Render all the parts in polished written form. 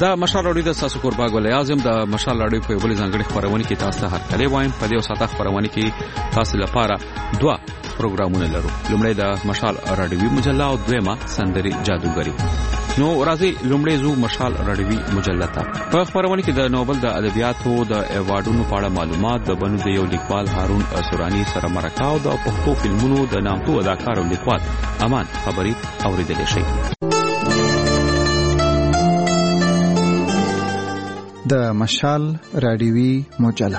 دا مشال راډیو د تاسو کوربا ګل اعظم د مشال راډیو په بل ځانګړي خبرونه کې تاسو هر کله وایم په دې وساته خبرونه کې تاسو لپاره دوا پروګرامونه لرو. لومړی د مشال راډیوي مجله او دویمه سندري جادوګری. نو راځي لومړی زو مشال راډیوي مجله ته. په خبرونه کې د نوبل د ادبیاتو د ایوارډونو په اړه معلومات، د بنو د یو لیکوال هارون سورانی سره مرکه او د پښتو فلمونو د نامتو اداکار او لیکوال امان خبري اوریدل شي. د مشال راډیوي مجله.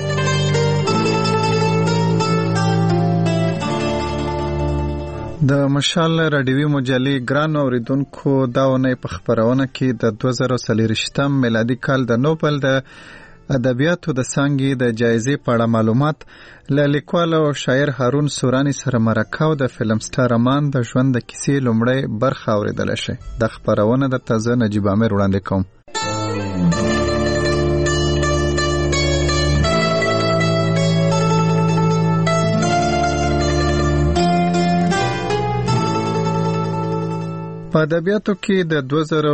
د مشال راډیوي مجلې ګران اوریدونکو داونه په خبرونه کې د 2023 میلادي کال د نوبل د ادبیاتو د څانګې د جایزې په اړه معلومات، له لیکوال او شاعر هارون سورانی سره مرکه او د فلم سټار امان د ژوند د کیسې لومړی برخه اوریدل شي. د خبرونه د تازه نجیب عامر وړاندې کوم. په ادبیاتو کې د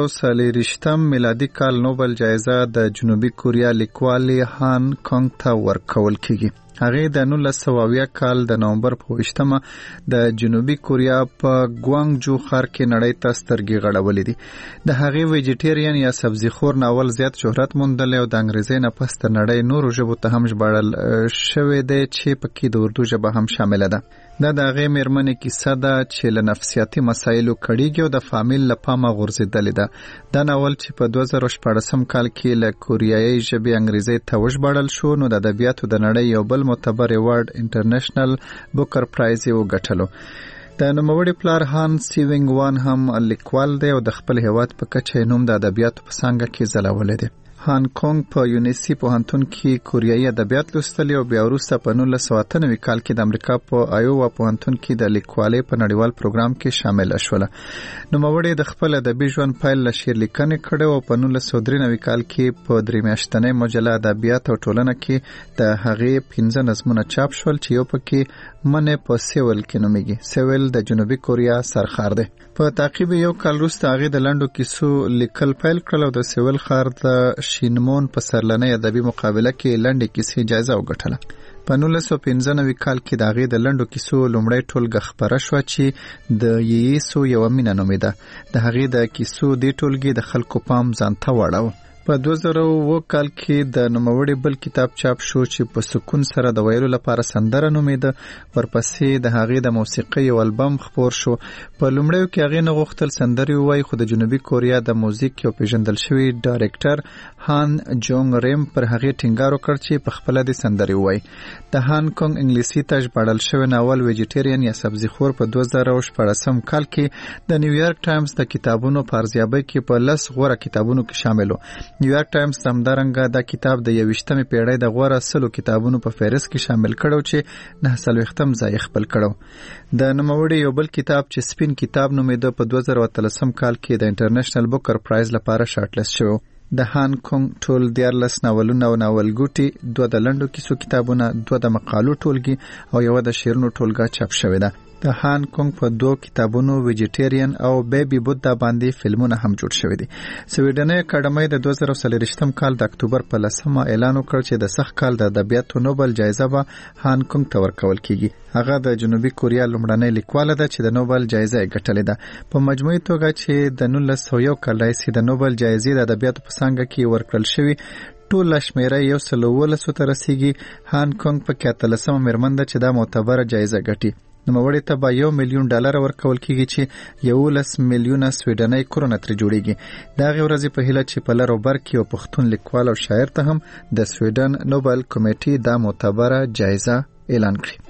2023 میلادي کال نوبل جایزه د جنوبي کوریا لیکوال هان کونګ ته ورکول کیږي. هغه د 1920 کال د نومبر په 28مه د جنوبي کوریا په ګوانګجو ښار کې نړۍ ته سترګې غړولې دي. د هغه ویجیټیرین یا سبزیخور ناول زیات شهرت موندل او د انګریزي نه پس د نړۍ نورو ژبو ته هم ژباړل شوی دی چې پکې د اردو ژبه هم شامل ده. دا د هغه میرمنې کیسه ده چې له نفسیاتي مسایلو کړيږي او د فامیل له پامه غورځېدلې ده. دا ناول چې په 2014 کال کې له کوریایي ژبې انګریزي ته وژباړل شو، نو د ادبیاتو د نړۍ یو بل معتبر ایوارډ انټرنیشنل بوکر پرایز یې وګټلو. د نوموړي پلار هان سیوینګ وان هم لیکوال دی او د خپل هیواد په کچه نوم د ادبیاتو په څانګه کې ځلولی دی. هان کونګ په یونیسی پوهنتون کې کوریایي ادبیات لوستلي او بیا وروسته په 1998 کال کې د امریکا په آیووا پوهنتون کې د لیکوالۍ په نړیوال پروګرام کې شامل شوله. نوموړي د خپل ادبي ژوند پیل له شعر لیکنې کړې او په 1993 کال کې په 3 میاشتنۍ مجله ادبیات او ټولنه کې د هغې 15 نظمونه چاپ شول چې یو پکې منې په سیول کې نومیږي. سیول د جنوبي کوریا سرخار دی. په تعقیب یو کال وروسته هغې د لنډو کیسو لیکل پیل کړل او د سیول ښار د شینمون په سرلنۍ ادبي مقابله کې لنډې کیسې جایزه وګټله. په 1995 کال کې د هغې د لنډو کیسو لومړۍ ټولګه خپره شوه چې د یېسو یوه مینه نومیده. د هغې د کیسو دې ټولګې د خلکو پام ځانته واړاوه. په 2007 کال کې د نوموړي بل کتاب چاپ شو چې په سکون سره د ویلو لپاره سندره نومیده. ورپسې د هغې د موسیقۍ یو البم خپور شو. په لومړیو کې هغې نه غوښتل سندرې ووایي، خو د جنوبي کوریا د موزیک یو پیژندل شوی ډایرکټر هان جونګ ریم پر هغې ټینګار وکړ چې په خپله دې سندرې ووایي. د هان کونګ انګلیسي ته ژباړل شوی ناول ویجیټیرین یا سبزیخور په 2014 کال کې د نیویارک ټایمز د کتابونو په ارزیابۍ کې په 10 غوره کتابونو کې شامل و. نیویارک ټایمز همدارنګه دا کتاب د 21مې پیړۍ د غوره 100 کتابونو په فهرست کې شامل کړو چې 49م ځای خپل کړو. د نوموړي یو بل کتاب چې سپین کتاب نومیده په 2013 کال کې د انټرنیشنل بوکر پرایز لپاره شارټ لیست شو. د هان کونګ ټول 14 ناولونه او ناولګوټي، 2 د لنډو کیسو کتابونه، 2 د مقالو ټولګي او یو د شعرونو ټولګه چاپ شوې ده. د هان کونګ په 2 کتابونو ویجیټیرین او بیبي بودا باندې فلمونه هم جوړ شوي دي. سویډنۍ اکاډمۍ د 2023 کال د اکتوبر په 10مه اعلان وکړ چې د سخت کال د ادبیاتو نوبل جایزه به هان کونګ ته ورکول کیږي. هغه د جنوبي کوریا لومړنۍ لیکواله ده چې د نوبل جایزه یې ګټلې ده. په مجموعي توګه چې د 1901 کال راهیسې د نوبل جایزې د ادبیاتو په څانګه کې ورکړل شوي ټول شمیره 112 ته رسیږي. هان کونګ په 13مه میرمن ده چې دا معتبره جایزه ګټي. نوموړي ته به $1 میلیون ورکول کیږي چې 11 میلیونه سویډنۍ کرونه ترې جوړیږي. د هغې ورځې په هیله چې په لر او بر کې یو پښتون لیکوال او شاعر ته هم د سویډن نوبل کمیټې دا معتبره جایزه اعلان کړي.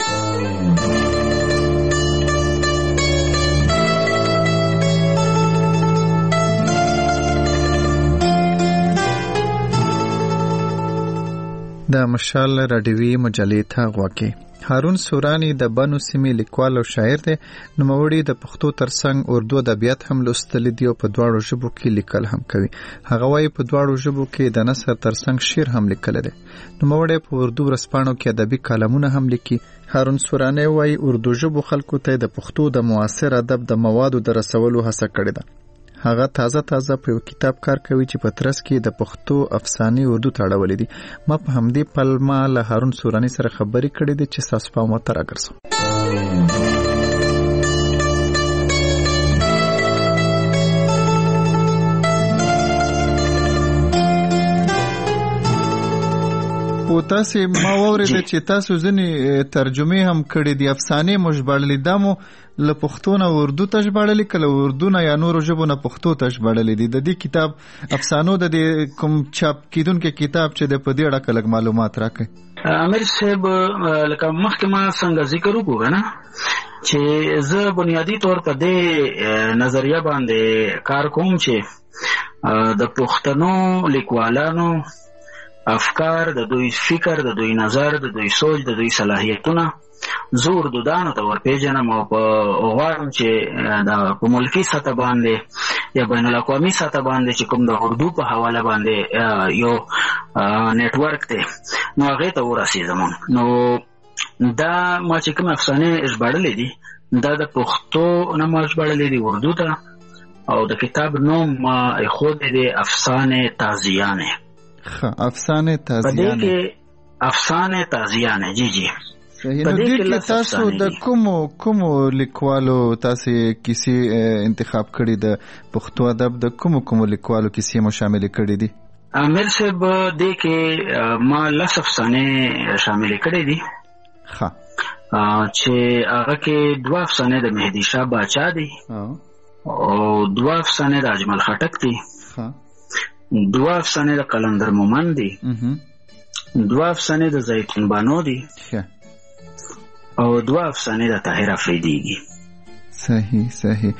د مشال راډیوي مجلې ته غوږ. هارون سورانی د بنو سیمې لیکوال او شاعر دی. نوموړي د پښتو ترڅنګ اردو ادبیات هم لوستلي دي او په دواړو ژبو کې لیکل هم کوي. هغه وایي په دواړو ژبو کې د نثر ترڅنګ شعر هم لیکلی دی. نوموړي په اردو ورځپاڼو کې ادبي کالمونه هم لیکي. هارون سورانی وایي اردو ژبو خلکو ته د پښتو د معاصر ادب د موادو د رسولو هڅه کړې ده. هغه تازه په یو کتاب کار کوي چې په ترڅ کې د پښتو افسانې اردو ته اړولې دي. ما په همدې پلمه له هارون سوراني سره خبرې کړې دي چې تاسو په مو ته راګرځم. او تاسو ما وورید چې تاسو ځنی ترجمه هم کړې دي افسانې مو ژباړلې دمو له پښتو نه اردو ته ژباړلې کله اردو نه یا نور ژبو نه پښتو ته ژباړلې دي. د دې کتاب افسانو د کوم چاپ کیدونکو کتاب چې د پدې اړه کلک معلومات راکړي. امیر صاحب لکه مخکې ما څنګه ذکر وکړ نه چې زه بنیادی طور په دې نظریه باندې کار کوم چې د پښتنو لیکوالانو افکار، د دوی فکر، د دوی نظر، د دوی سوچ، د دوی صلاحیتونه زور دودانو ته ورپېژنم او په غواړم چې د په ملکي سطح باندې یا بین الاقوامي سطح باندې چې کوم د اردو په حواله باندې یو نیټورک دی نو هغې ته ورسېږم. نو دا ما چې کوم افسانې ژباړلې دي دا د پښتو نه ما ژباړلې دي اردو ته او د کتاب نوم ما ایښودی دی افسانې تازیانې. افسانې تازیانې افسانې تازیانې جی صحیح. نو دې کې تاسو د کومو لیکوالو تاسو کیسې انتخاب کړي د پښتو ادب د کومو لیکوالو کیسې مو شامل کړي دي؟ امیر صاحب دې کې ما لس افسانې شامل کړي دي چې هغه کې دوه افسانې د مهدي شاه باچا دي او دوه افسانې د اجمل خټک دي، دوه افسانې د قلندر مومند دي، دوه افسانې د زیتون بانو دي او دوه افسانې د طاهر افریدي دي. صحیح.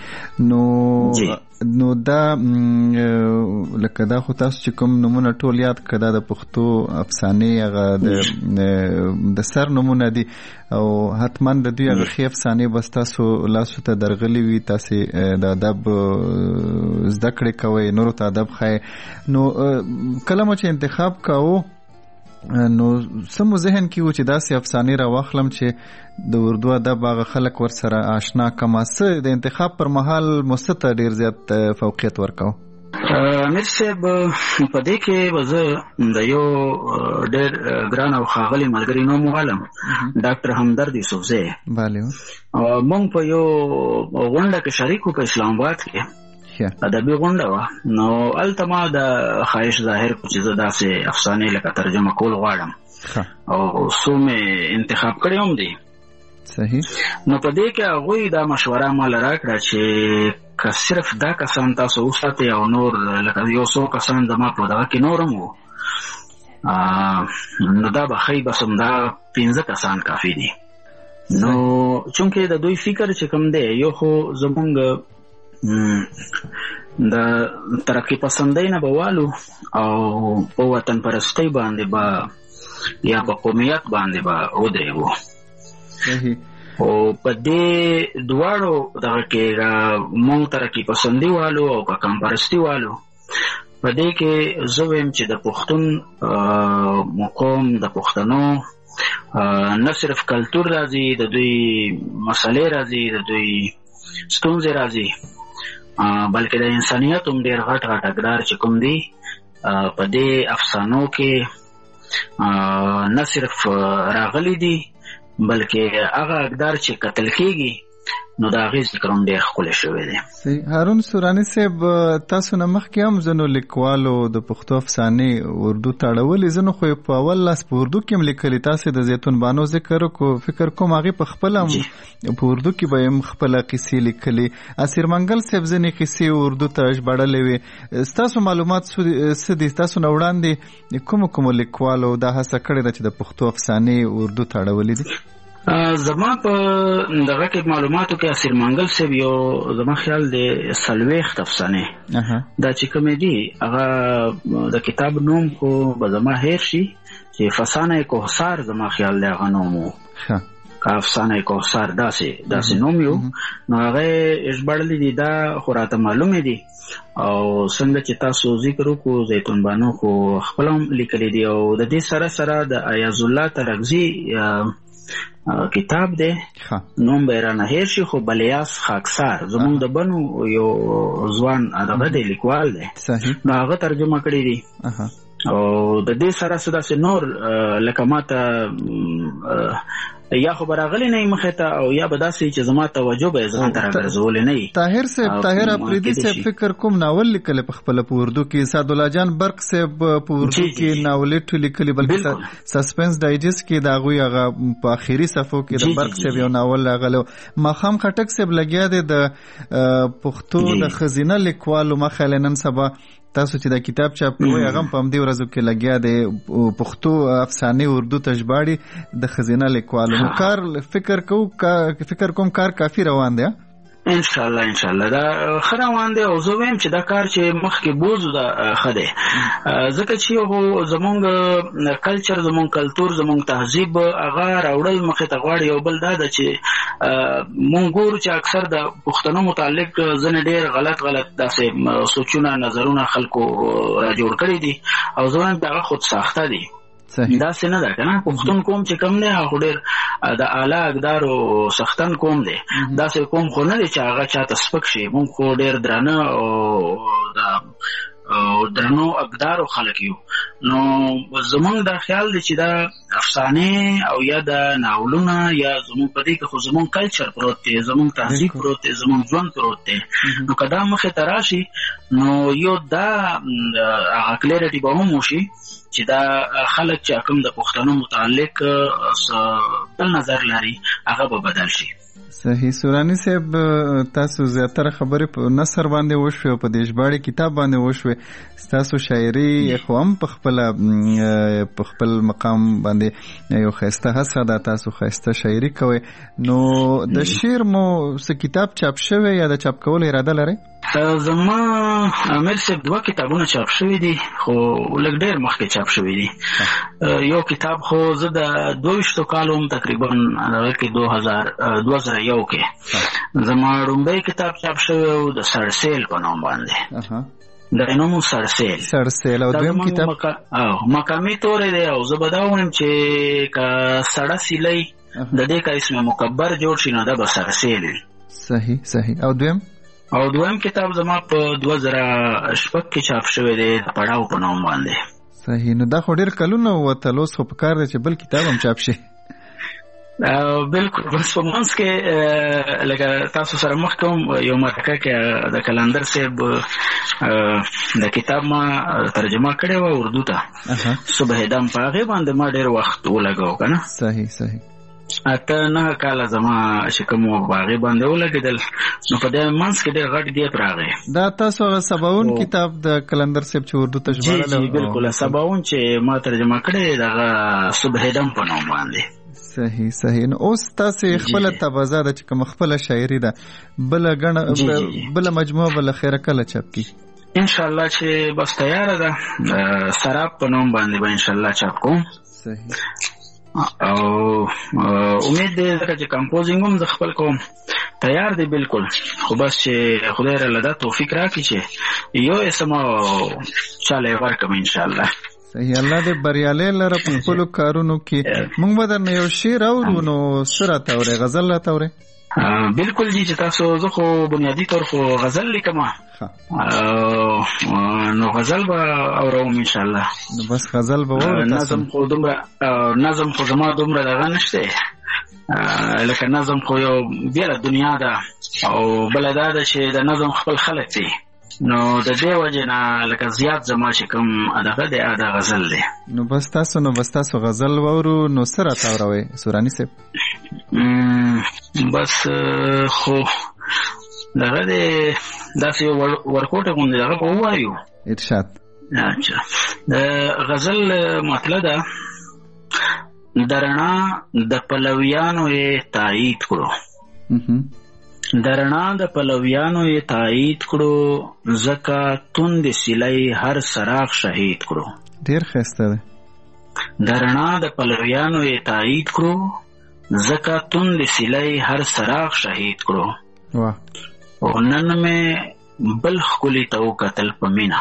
نو دا لکه دا خو تاسو چې کوم نمونه ټول یاد کړه د پښتو افسانې هغه د سر نمونه دي او حتما د دوی هغه ښې افسانې بس تاسو لاسو ته درغلي وي، تاسو د ادب زده کړې کوئ، نورو ته ادب ښایي. نو کله مو چې انتخاب کوو نو سمو ذهن کې و چې داسې افسانې را واخلم چې د اردو ادب هغه خلک ورسره آشنا کما څه د انتخاب پر مهال مستته ډیر زیات فوقیت ورکاو؟ امیر صاحب په دې کې به زه د یو ډېر ګران او ښاغلي ملګري نوم ووالم، ډاکټر همدرد یوسفزی. موږ په یو غونډه کې شریک وو په اسلام آباد کې، ادبي غونډه وه. نو هلته ما د خواهش ظاهر کړو چې زه داسې افسانې لکه ترجمه کول غواړم او څو مې انتخاب کړی هم دي. صحیح. نو په دې کې هغوی دا مشوره ما له راکړه چې که صرف دا کسان تاسو وساتئ او نور لکه یو څو کسان زما په دغه کې نور هم وو نو دا به ښایي بس همدا 15 کسان کافي دي. نو چونکې د دوی فکر چې کوم دی یو خو زمونږ د ترقی پسندۍ نه به والو او په وطن پرستۍ باندې به یا په قومیت باندې به ودرېږو. او په دې دواړو دغه کې مونږ ترقی پسندي والو او په قوم پرستي والو په دې کې زه وایم چې د پښتون قوم د پښتنو نه صرف کلتور راځي، د دوی مسلې راځي، د دوی ستونزې راځي، بلکې د انسانیت هم ډېر غټ اقدار چې کوم دي په دې افسانو کې نه صرف راغلي دي بلکې هغه اقدار چې قتل کېږي نو د هغې ذکر هم ډېر ښکلی شوی دی. هارون سوراني صاحب تاسو نه مخکې هم ځینو لیکوالو د پښتو افسانې اردو ته اړولې، ځینو خو په اول لاس په اردو کې هم لیکلي. تاسو د زیتون بانو ذکر وکړو، فکر کوم هغې په خپله هم په اردو کې به هم خپله کیسې لیکلي. اسیر منګل صاحب ځینې کیسې اردو ته ژباړلې وې. ستاسو معلومات څه دي؟ تاسو نه وړاندې کومو لیکوالو دا هڅه کړې ده چې د پښتو افسانې اردو ته اړولې دي؟ زما په دغه کې معلوماتو کې اسیر منګل صاحب یو زما خیال دی 40 افسانې دا چې کومې دي هغه د کتاب نوم خو به زما هیر شي چې فسانه کوهسار زما خیال دی هغه نوم و. افسانه کوثر داسې نوم یو نو هغه ژباړلي دي دا خو راته معلومه دي او څنګه چې تاسو ذکر وکړو زیتون بانو خو خپل هم لیکلي دي او د دې سره د ایاز الله ترغزي کتاب دی نوم به رانه هیر شي خو بلیاس خاکسار زمونږ د بنو یو ځوان هغه دی لیکوال دی نو هغه ترجمه کړی دي او د دې سره نور لکه ماته یا خو براغلی نه مخه ته او یا بداسي چې زما توجه به ځان تر غرزول نه طاهر افریدي صاحب فکر کوم ناول لیکل په خپل په اردو کې سعد الله جان برق صاحب په اردو کې ناول لیکل بلکې سسپنس ډایجست کې دا غوي هغه په اخیری صفحو کې د برق صاحب یو ناول راغلو مخام خټک صاحب لګیا دی د پښتو د خزینه لیکوالو مخالنن سبا تاسو چې دا کتاب چاپ کوی هغه په دې ورځو کې لګیا دی پښتو افسانه اردو تجباړي د خزینه لیکوالو کار فکر کوم کار کافی روان دی ان شاء الله دا خروان دی او زه ویم چې دا کار چې مخکې بوزو دا خده ځکه چې زمونږ کلچر زمونږ کلتور زمونږ تهذیب هغه راوړل مخې ته غواړي او بل دا ده چې مونږ ګورو چې اکثر د پښتنو متعلق ځنې ډېر غلط داسې سوچونه نظرونه خلکو را جوړ کړي دي او زه وایم هغه خود ساخته دي دا څنګه ده کنه پښتون قوم چې کم نه هغه ډېر د اعلی اقدارو سختن قوم دی دا څه قوم خو نه دی چې هغه چاته سپک شي مونږ خو ډېر درانه او درنو اقدارو خلک یو نو زمونږ دا خیال دی چې دا افسانه او یا د ناولونه یا زمونږ په دې کې خو زمونږ کلچر پروت دی زمونږ تهذیب پروت دی زمونږ ژوند پروت دی نو که دا مخې ته راشي نو یو دا هغه کلیرټي به هم وشي چې دا خلک چې کوم د پښتنو متعلق بل نظر لري هغه به بدل شي صحیح سورانی صاحب تاسو زیاتره خبرې په نثر باندې وشوي په دې ژباړي کتاب باندې وشوي تاسو شاعري خو هم په خپل مقام باندې یو خسته هڅه ده تاسو خسته شاعري کوي نو د شعر مو څه کتاب چاپ شوی یا د چاپ کولو اراده لرئ زما امیر صاحب 2 کتابونه چاپ شوي دي خو لږ ډېر مخکې چاپ شوي دي یو کتاب خو زه د 22 کالو تقریبا هغه کې 2001 کې زما لومړی کتاب چاپ شوی و د سرسیل په نوم باندې د نوم سرسیل او دویم کتاب مقامی تورې دی او زه به دا وایم چې که سړه سیلۍ د دې که اسم مکبر جوړ شي نو دا به سرسیل وي صحیح او دویم کتاب زما په 2006 کې چاپ شوی دی د پړاو په نوم باندې صحیح نو دا خو ډېر کلونه وته اوس خو په کار دی چې بل کتاب هم چاپ شي بالکل بس په منځ کې لکه تاسو سره مخ کوم یو مرکه کې د کلندر صاحب د کتاب ما ترجمه کړې و اردو ته صبح دم په هغه باندې ما ډېر وخت ولګاو کنه صحیح اته نه کاله زما چې کوم باغې باندې ولګېدل نو په دې منځ کې ډېر غټ ګیپ راغی دا تاسو سباون کتاب د کلندر صاحب چې اردو ته ژباړلی جی بالکل سباون چې ما ترجمه کړی دغه صبح دم په نوم باندې صحیح نو اوس تاسې خپله تبازه ده چې کوم خپله شاعري ده بله مجموعه بله خیره کله چاپ کی انشاءالله چې بس تیاره ده سراب په نوم باندې به انشاءالله چاپ کوم صحیح او امید دی چې کمپوزینګ هم د خپل کوم تیار دی بالکل خو بس چې خدای را لدا توفیق راکړي چې یو اسم چاله ورکم ان شاء الله صحیح الله دې بریالي لره په خپل کارونو کې موږ به درنه یو شعر اورو نو سره تاورې غزل لا تاورې بالکل جی چې تاسو زه خو بنیادی طور خو غزل لیکم نو غزل به اورم ان شاء الله نو بس غزل به اورو نظم خو زما دومره دغه نشته لکه نظم خو یو بیره دنیا ده او بل دا ده چې د نظم خپل خلک دي نو د دې وجه نه لکه زیات زما چې کوم دغه دی دا غزل دی نو بس تاسو غزل وورو نو سره تاوروي سورانی صاحب بس خو دغه دی داسې ورکوټه غوندې دغه به ووایو ارشاد اچھا غزل مطلب ده د رڼا د پلویانو یې تایید کړو د رڼا د پلویانو یې تایید کړو ځکه توند سیلی هر سراغ شهید کړو ډېر ښایسته ده د رڼا د پلویانو یې تایید کړو زکا تند سیلی هر سراغ شهید کړو او نن مې بل ښکلي ته وکتل په مینه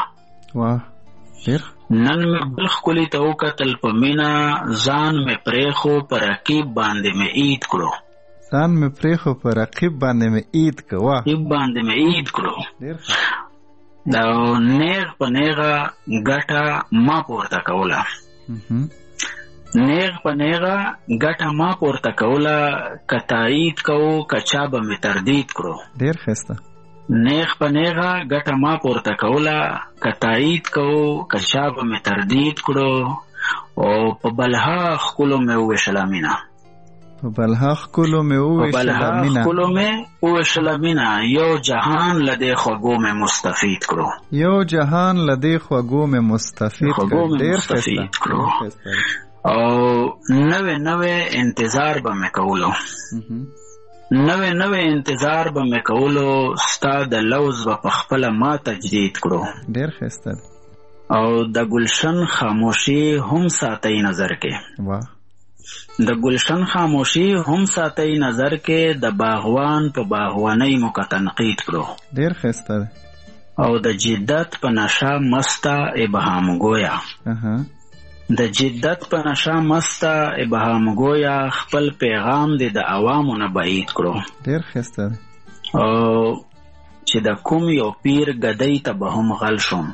نن مې بل ښکلي ته وکتل په مینه ځان مې پرېښو په رقیب باندې مې عید کړو ځان مې پرېښو په رقیب باندې مې عید کړو رقیب باندې مې عید کړو دا نیغ په نیغه ګټه ما پورته کوله نیغ په نیغه ګټه ما پورته کوله که تایید کوو که چا به مې تردید کړو ډېر ښایسته نیغ په نیغه ګټه ما پورته کوله که تایید کوو که چا به مې تردید کړو او په بلها ښکلو مې وویشله مینه په بلها ښکلو مې وویشله مینه یو جهان له دې خوږو مې مستفید کړو ډېر ښایسته او نوې انتظار به مې کولو نوې انتظار به مې کولو ستا د لوز به په خپله ما تجدید کړو ډېر ښایسته او د گلشن خاموشي هم ساتئ نظر کې د گلشن خاموشي هم ساتئ نظر کې د باغوان په باغوانۍ مو که تنقید کړو ډېر ښایسته او د جدت په نشه مسته ابهام گویا د جدت په نشه مسته ابهام گویا خپل پیغام دې د عوامو نه بعید کړو ډېر ښایسته او چې د کوم یو پیر ګدۍ ته به هم غل شم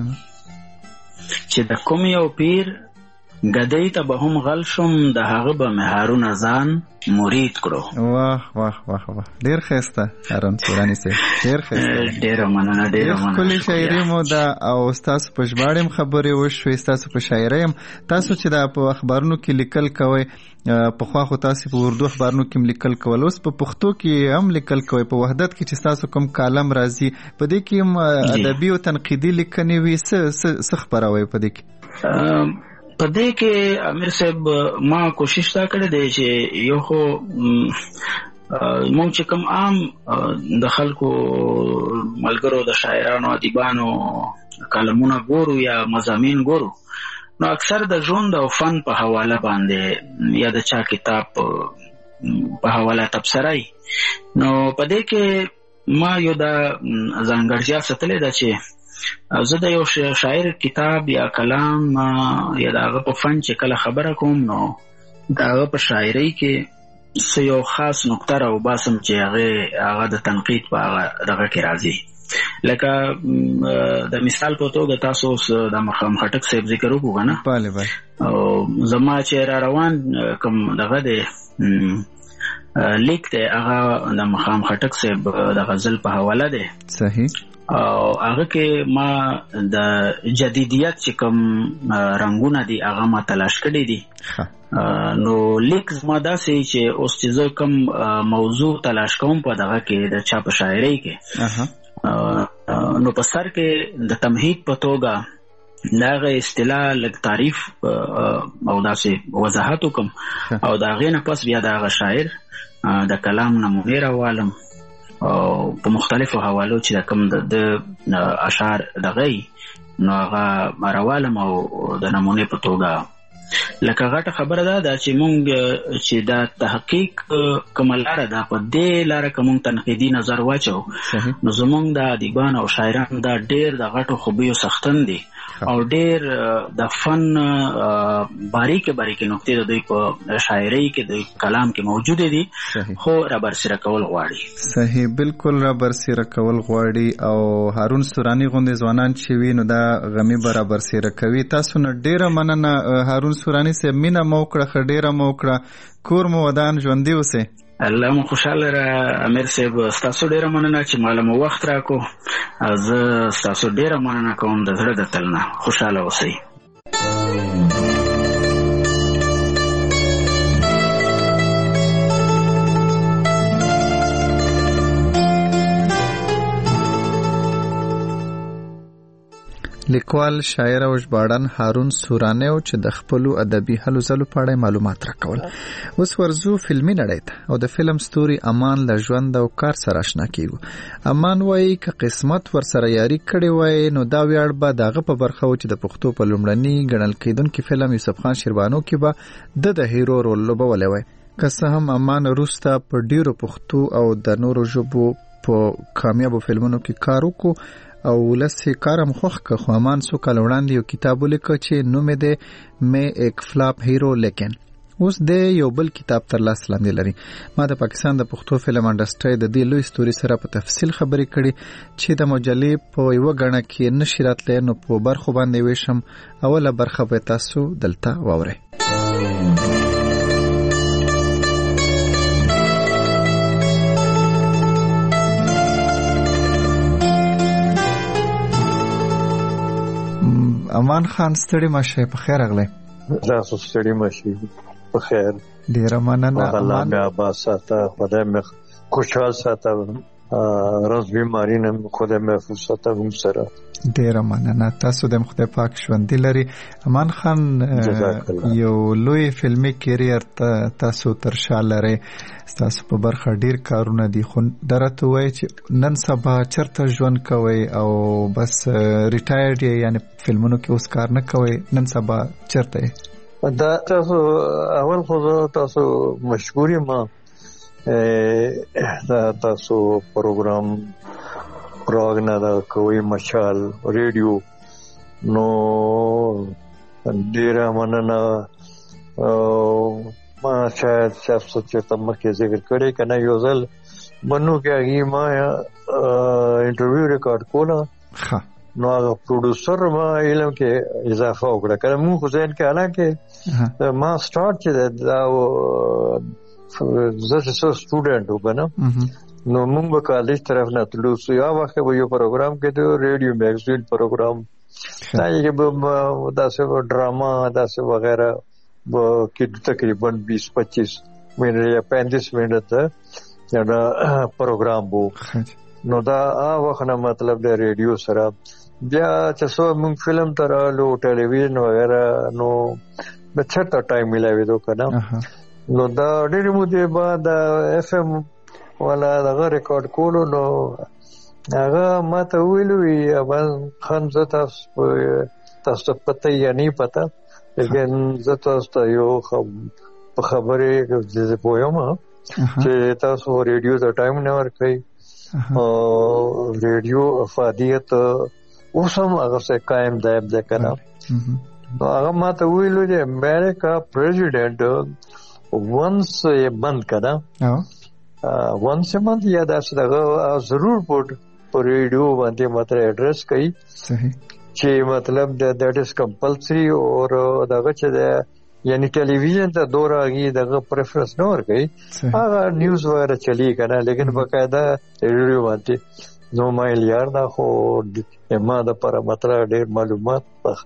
چې د کوم یو پیر ګدۍ ته به هم غل شم د هغه به مې هارون ځان مرید کړو ډېر ښایسته هارون سوراني صاحب ډېر ښایسته ډېره مننه ښکلې شاعري مو ده او ستاسو په ژباړې هم خبرې وشوې ستاسو په شاعرۍ هم تاسو چې دا په اخبارونو کې لیکل کوئ پخوا خو تاسو په اردو اخبارونو کې هم لیکل کول اوس په پښتو کې هم لیکل کوئ په وحدت کې چې ستاسو کوم کالم راځي په دې کې هم ادبي او تنقیدي لیکنې وي څه خپروئ په دې کې په دې کې امیر صاحب ما کوشش تا کړی دی چې یو خو مونږ چې کوم عام د خلکو ملګرو د شاعرانو ادیبانو کالمونه ګورو یا مضامین ګورو نو اکثر د ژوند او فن په حواله باندې یا د چا کتاب په حواله تبصره‌ای نو په دې کې ما یو د ځانګړتیا ساتلې ده چې زه د یو شاعر کتاب یا کلام یا د هغه په فن چې کله خبره کوم نو د هغه په شاعرۍ کې څه یو خاص نقطه راوباسم چې هغه د تنقید په هغه دغه کې راځي لکه د مثال په توګه تاسو د مقام خټک صاحب ذکر وکړو نه بله او زما چې را روان کوم دغه د لیک دی هغه د مقام خټک صاحب د غزل په حواله دی صحیح او هغه کې ما د جدیدیت چې کوم رنگونه دي هغه ما تلاش کړي دي نو لیک زما داسې چې اوس چې زه کوم موضوع تلاش کوم په دغه کې د چا په شاعرۍ کې نو په سر کې د تمهید په توګه دغه اصطلاح لږ تعریف او داسې وضاحت وکم او د هغې نه پس بیا دغه شاعر د کلام نمونې راوالم او په مختلفو حوالو چې کوم د اشعار دغه نو هغه راوالم او د نمونې په توګه لکه غټه خبره ده چې مونږ چې دا تحقیق کومه لاره ده په دې لاره که مونږ تنقیدي نظر واچو نو زمونږ د ادیبان او شاعران دا ډېر د غټو خوبیو څښتن دي او ډېر د فن باریکې نقطې د دوی په شاعرۍ کې د کلام کې موجودې دي خو را برسېره کول غواړي صحیح بالکل را برسېره کول غواړي او هارون سوراني غوندې ځوانان چې وي نو دا غمي به را برسېره کوي تاسو نه ډېره مننه هارون سوراني صاحب مینه مو وکړه ډېره مو وکړه کور مو ودان ژوندي اوسئ الله مو خوشحاله را امیر صاحب ستاسو ډېره مننه چې ماله مو وخت راکو زه ستاسو ډېره مننه کوم د زړه د تل نه خوشحاله اوسئ لیکوال شاعر او ژباړن هارون سوراني چې د خپلو ادبي هلو ځلو په اړه معلومات راکول اوس ورځو فلمي نړۍ ته او د فلم ستوري امان له ژوند او کار سره آشنا کیږو امان وایي که قسمت ورسره یاري کړې وای نو دا ویاړ به دغه په برخه و چې د پښتو په لومړني ګڼل کېدونکي فلم یوسف خان شیربانو کې به د هیرو رول لوبولی وای که څه هم امان وروسته په ډیرو پښتو او د نورو ژبو په کامیابو فلمونو کې کار وکړو او لسې کار هم خوښ کړ، خو امان څو کاله وړاندې یو کتاب ولیکه چې نوم یې دی مې ایک فلاپ هیرو لیکن. اوس د یو بل کتاب تر لاس لاندې لري. ما د پاکستان د پښتو فلم انډستری د دې لوی ستوري سره په تفصیل خبرې کړي چې د مجلې په یو غاڼه کې نشي راتلی، نو په برخو باندې ویشم. اوله برخه به تاسو دلته واورئ. امان خان ستړي مشه، په خیر راغلی. تاسو ستړي مشه، په خیر. ډیره مننه. الله مې آباد ساته، خدای مې خوشحال ساته، روز بیماری نه خدای محفوظ ساته هم سره. ډیره مننه. تاسو د خدای پاک ژوندي لري. امان خان یو لوی فلمي کیریر تاسو تر شا لري، تاسو په برخه ډیر کارونه دي، خو درته وایي چې نن سبا چرته ژوند کوي او بس ریټایرډ یعنی فلمونو کې اوس کار نه کوي، نن سبا چرته دا تاسو اول خو تاسو مشکوري ما تاسو پروګرام راغنه دا کوي مشال ریډیو، نو ډیره مننه. ما شاید تاسو چې تم کې ذکر کړی کنه یو ځل منو کې هغه ما انټرویو ریکارډ کوله، نو هغه پروډوسر ما علم کې اضافه وکړه کنه مو خو ځین کې حالانکه ما سٹارټ چې دا زه سټوډنټ وګنه، نو موږ به کالج طرف نه تلو. سو یا وخت به یو پروګرام کې د ریډیو میگزین پروګرام دا یې به داسې ډراما داسې وغیرہ به کې تقریبا 20-25 منټ یا 35 منټ دا پروګرام وو. نو دا وخت نه مطلب د ریډیو سره بیا چې څو موږ فلم ترالو ټلویزیون وغیرہ، نو د چرته ټایم ملاوي دو کنه. نو دا ډېر مو دی بعد اف ام ولا دغه ریکارډ کولو، نو هغه ما ته ویلو اول خان زه تاسو پته یا نه پته، لیکن زه تاسو یو خبرې د پویم چې تاسو ریډیو ته ټایم نه ورکړئ او ریډیو افادیت اوس هم هغه څه قائم دی کنه. نو هغه ما ته ویلو چې امریکا پریزیډنټ once a month کنه once a month یا داسې دغه ضرور په ریډیو باندې ماته ایډریس کوي چې مطلب دیٹ از کمپلسری، اور دغه چې یعنی ټلویزیون ته دورا غي دغه پریفرنس نه ورکوي، هغه نیوز وغیرہ چلی کنه، لیکن باقاعده ریډیو باندې نو مایل یار دا خو ما د پر مطلب ډېر معلومات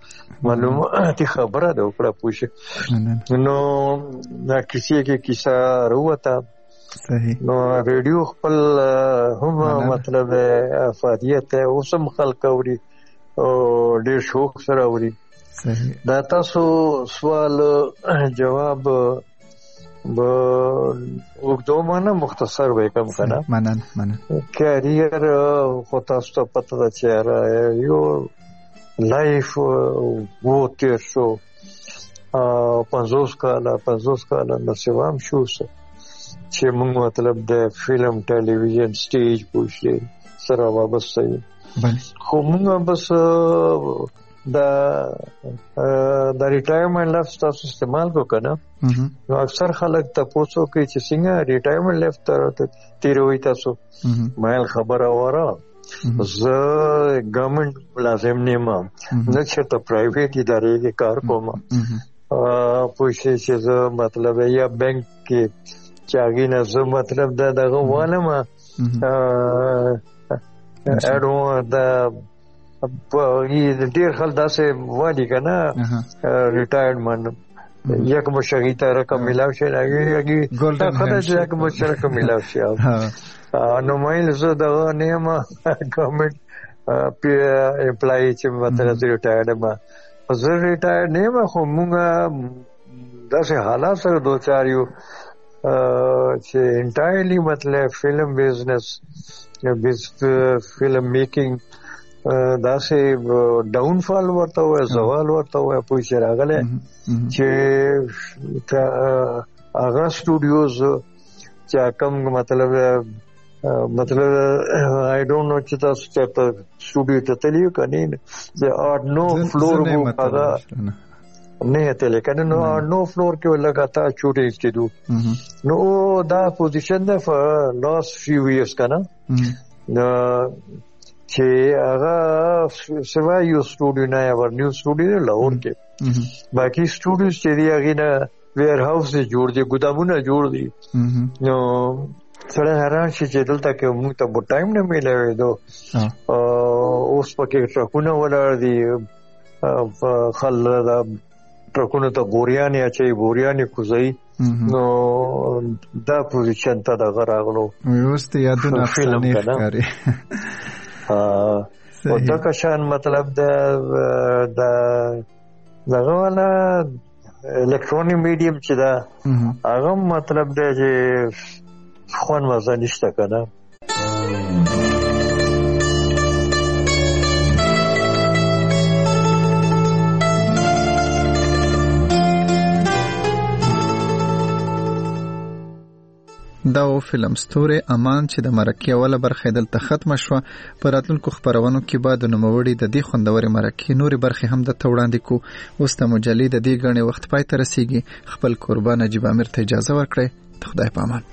خبره ده وکړه پوښه. نو دا کیسه وروته نو ریډیو خپل هم مطلب افادیت اوسم خلک اوري او ډېر شوق سره اوري. دا تاسو سوال جواب وګدو مانه مختصر وکم کنه. مننه. کیریر خو تاسو ته پته ده چې یو لایف وو تیر شو 50 کاله نسوام شو چې موږ مطلب د فلم ټلویزیون سټیج پوښي سره وابسته یو، خو موږ بس دا ریټایرمنټ لفظ تاسو استعمال کو کنه. نو اکثر خلک تاسو کوي چې څنګه ریټایرمنټ لفظ تیروي تاسو مایل خبره وره زه ګورنمنت ملازم نیم، زه چې پرایویټ ادارې کې کار کوم، پوښي چې زه مطلب یا بانک کې چاغی نه زه مطلب دغه وانم اډو دا په ډیر خلک داسې وادي کنه ریټایرمنټ یک مشغی ته رقم ملاو شي راګي دا خدای چې یک مشغی رقم ملاو شي. نو مایل زه دغه نیم ګورنمنت امپلای چې مطلب ریټایرډ ما زه ریټایرډ نیم، خو موږ داسې حالات سره دوچار یو چې انټایرلی مطلب فلم بزنس فلم میکینګ داسې ډاون فال ورته وای، زوال ورته وای، پوه شي راغله چې هغه سټوډیوز چې کوم مطلب I don't know چې تاسو چېرته سټوډیو ته تللی کني چې نو فلور وو هغه نه تل کنه نو فلور کې لګاتا چوټې کېدو نو دا پوزیشن ده for last few years کنه چې هغه سوا یو سټوډیو نه یو نیو سټوډیو لاور کې باقي سټوډیوز چې دی هغه نه ویر هاوس جوړ دي ګودامونه جوړ دي نو سره حیران شي چې دلته کې موږ ته ټایم نه ملوي دو اوس پکې ټرکونه ولاړ دي خل دا ټرکونه ته بوریانې اچي بوریانې کوزي نو دا پوزیشن ته دا غراغلو وست یادونه افسانه ښکاري او دا کشان مطلب دغه ولا الکترونیک میډیم چې دا هغه مطلب دی چې خوان مزه نشته کنه دا فلم ستوري امان چې د مرکې اوله برخه دلته ختمه شو پر راتلونکو خبرونو کې بعد نوموړي د دې خوندوري مرکې نوري برخه هم د توړاندې کو اوس د مجلې د دې غنې وخت پای ته رسیږي خپل قربان نجیب امیر ته اجازه ورکړئ خدای پامان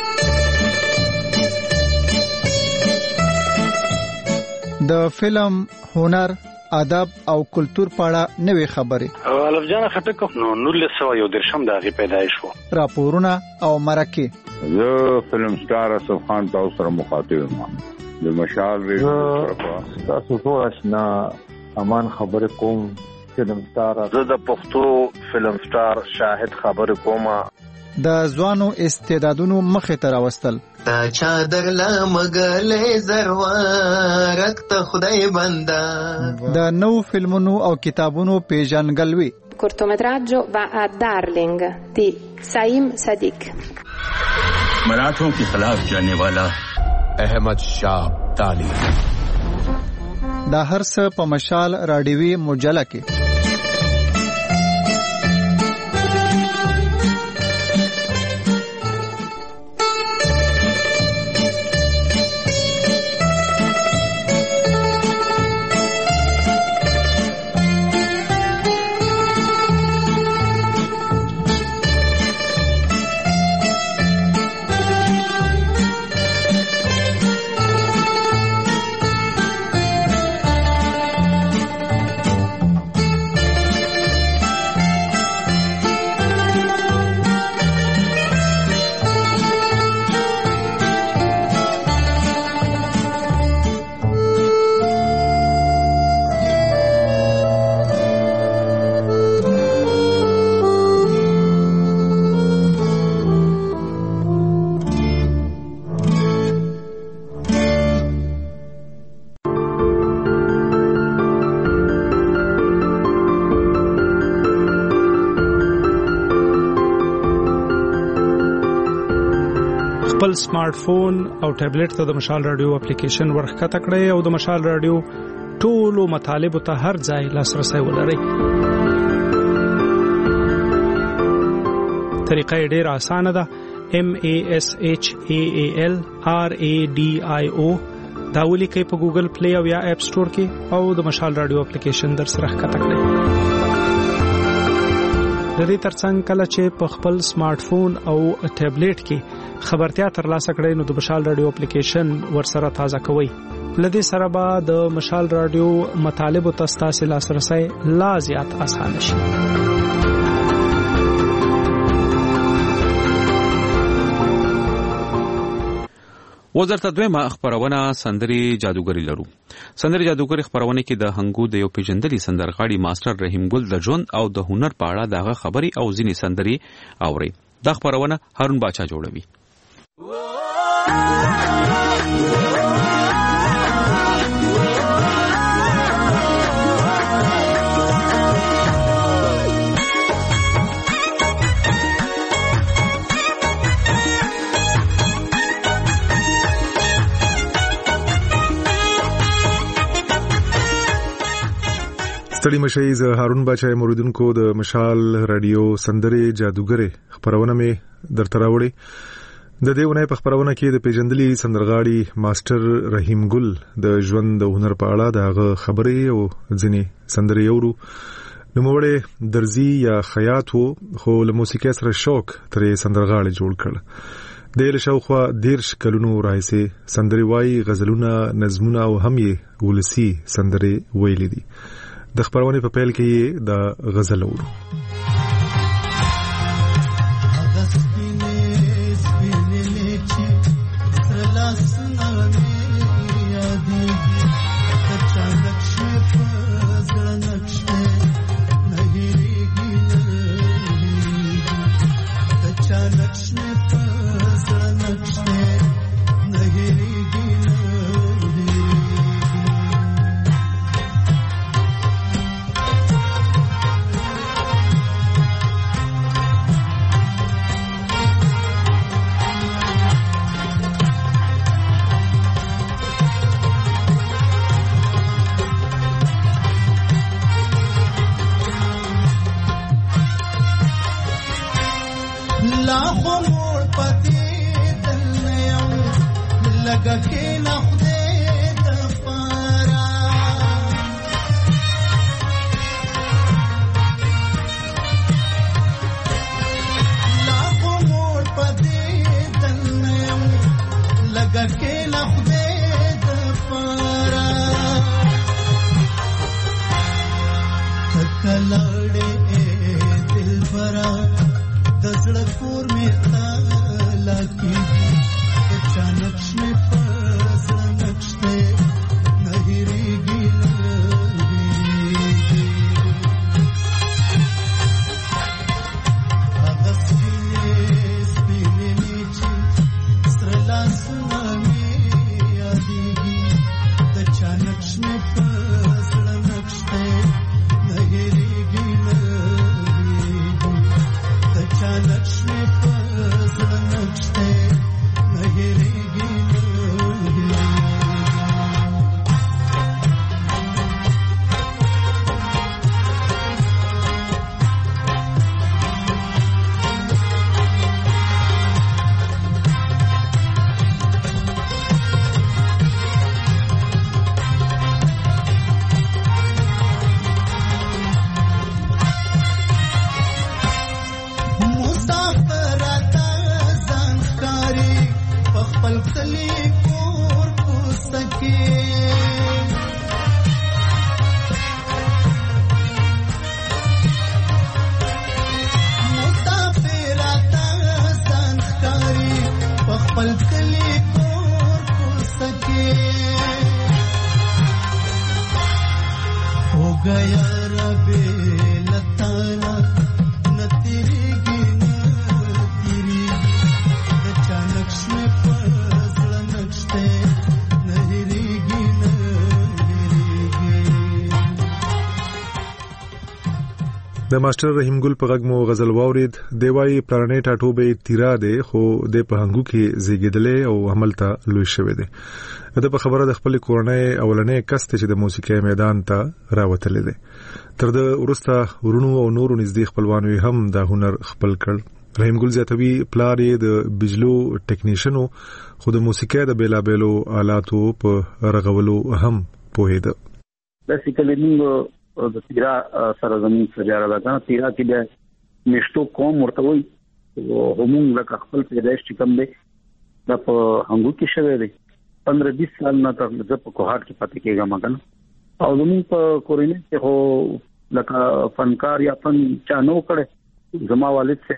د فلم هنر ادب او کلچر په اړه نوې خبرې الف جان خټک نو 1913 د هغه پیدایش وو راپورونه او مرکې زه فلم سٹار اسف خان تاسو سره مخاطب یم د مشال ریډیو تاسو ټول آشنا امان خبر کوم فلم سٹار زه د پښتو فلم سٹار شاهد خبر کوم د ځوانو استعدادونو مخې ته راوستل تا چادر لا مګلې زروارک ته خدای بندا د نو فلمونو او کتابونو پیژنګلوي cortometraggio va a Darling di Saim Sadiq मराठों के खिलाफ जाने वाला अहमद शाह ताली دا هر څه په مشال راډیوي مجله کې خپل سمارټ فون او ټابلیټ ته د مشال رادیو اپلیکیشن ورخکته کړئ او د مشال رادیو ټولو مطالب ته هر ځای لاسرسي ولرئ. طریقه ډېره اسانه ده. MASHAAL RADIO دا ولیکئ په ګوګل پلی او یا اپ سٹور کې او د مشال رادیو اپلیکیشن در سره ښکته کړئ. د دې ترڅنګ کله چې په خپل سمارټ فون او ټابلیټ کې خبرتیا ترلاسه کړئ نو د مشال رادیو اپلیکیشن ورسره تازه کوئ. لدې سره به د مشال رادیو مطالب او تاسو لاسرسي لا زیات اسانه شي. وزارت دویمه خبرونه سندري جادوګری لرو. سندري جادوګری خبرونه کې د هنګو د یو پیژندلي سندرغاړي ماستر رحیم ګل د ژوند او د هنر په اړه دغه خبري او ځینې سندري اوري. دا خبرونه هارون باچا جوړوي. ستړي مشي ز هارون بچای موریدونکو د مشال رادیو سندره جادوګره خبرونه می درته راوړي. د دې ونې په خبرونه کې د پیژندلي سندرغاړي ماستر رحیم ګل د ژوند د هنر په اړه دغه خبرې او ځینې سندرې اورو. نوموړی درزي یا خیاط وو خو له موسیقۍ سره شوق ترې سندرغاړي جوړ کړ. د له شاوخوا 10 کلونو راځي سندري وای غزلونه نظمونه او هم یې ولسی سندري ویلې دي. د خبرونه په پیل کې د غزل اورو. د ماستر رحیم ګل په غږ مو غزل واورید. دیوای پلانټ اټوبه تیرا دی خو د پهنګو کې زیږیدلې او عمل ته لوي شوی دی. دا په خبره د خپل کورنۍ اولنې کس ته چې د موسیقي میدان ته راوتلې دی. تر د ورسته ورونو او نورو نږدې خپلوانو هم دا هنر خپل کړ. رحیم ګل زیاتوي پلار یې د بجلو ټیکنیشنو خو د موسیقي د بیلابېلو آلاتو په رغولو هم پوهیده. بیسیکلی موږ د تیرا سره زمين سره راځه. تیرا کې د نشټو کوم ورته وي او موږ لکه خپل پیدائش چې کوم دی د په هنګو کې شوی دی 15-20 سال نه تر د په کوهات کې پاتې کېږم کنه. او زموږ په کورینه کې هو لکه فنکار یا فن چانو کړه زما والد سے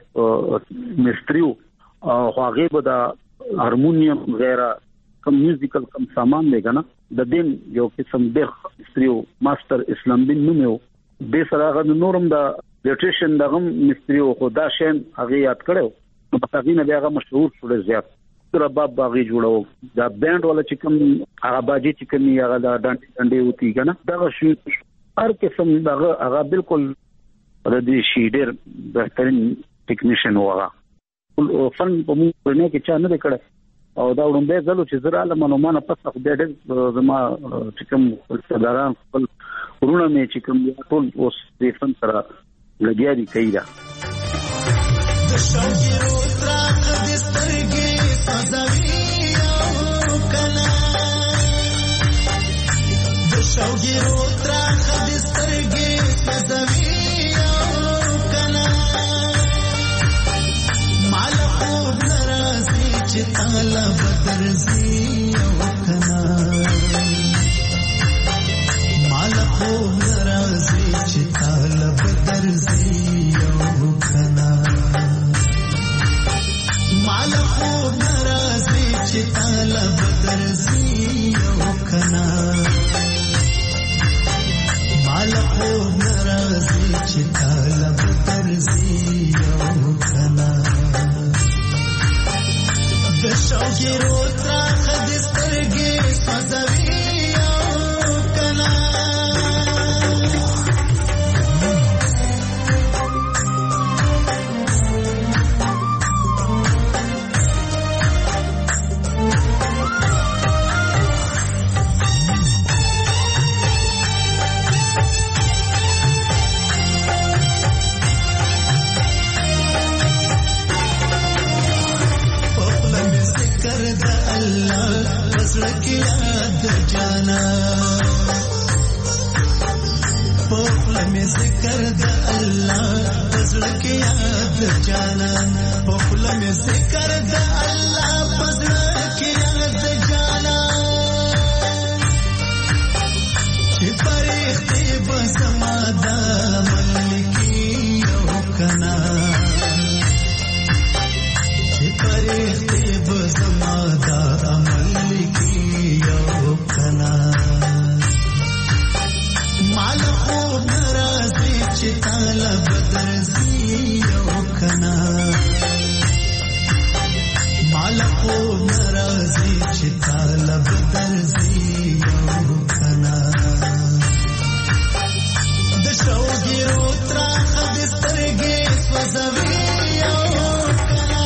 مستریو او هغه به د هارمونیم غیره کم میوزیکل کم سامان دی کنه. د دین یو قسم د مستریو ماستر اسلام بن نومو به سره غو نورم د الیکټریشن دغه مستریو خدا شین هغه یاد کړو. په هغه نه بیا هغه مشهور شو زیات رباب باغی جوړو دا بینډ ولا چې کوم هغه باجی چې کوم هغه د ډنډې وتی کنه دغه شو هر قسم هغه بالکل د دې شیډر بهترین ټیکنیشن وغه فن په موږ نه کې چا نه کړه. او دا وړاندې ځلو چې زرا له منومانه پسه خو ډېر زما چې کوم صدران خپل ورونه مې چې کوم ټول اوس دې فن سره لګیا دي کوي دا د شوګیرو تراخ د سترګې سازوي او کنا د شوګیرو تراخ د سترګې سازوي او کنا مال خو ناراضي چې طالب درځي او کنا مال خو ناراضي چې طالب درځي او کنا مال خو ناراضي چې طالب درځي او کنا مال خو ناراضي چې طالب درځي او کنا د شوګیرو تراخ د سترګې سازوي او کنا ذکر د الله پزړه کې یاد جانا پخله مې ذکر د الله پزړه کې یاد جانا چې پرېختې بسما د ملکی او کنا چې پرېختې بسما د ملکی او کنا مال خو ناراضي چې طالب درځي او کنا مال خو ناراضي چې طالب درځي او کنا د شوګیرو تراخ د سترګې سوځوي او کنا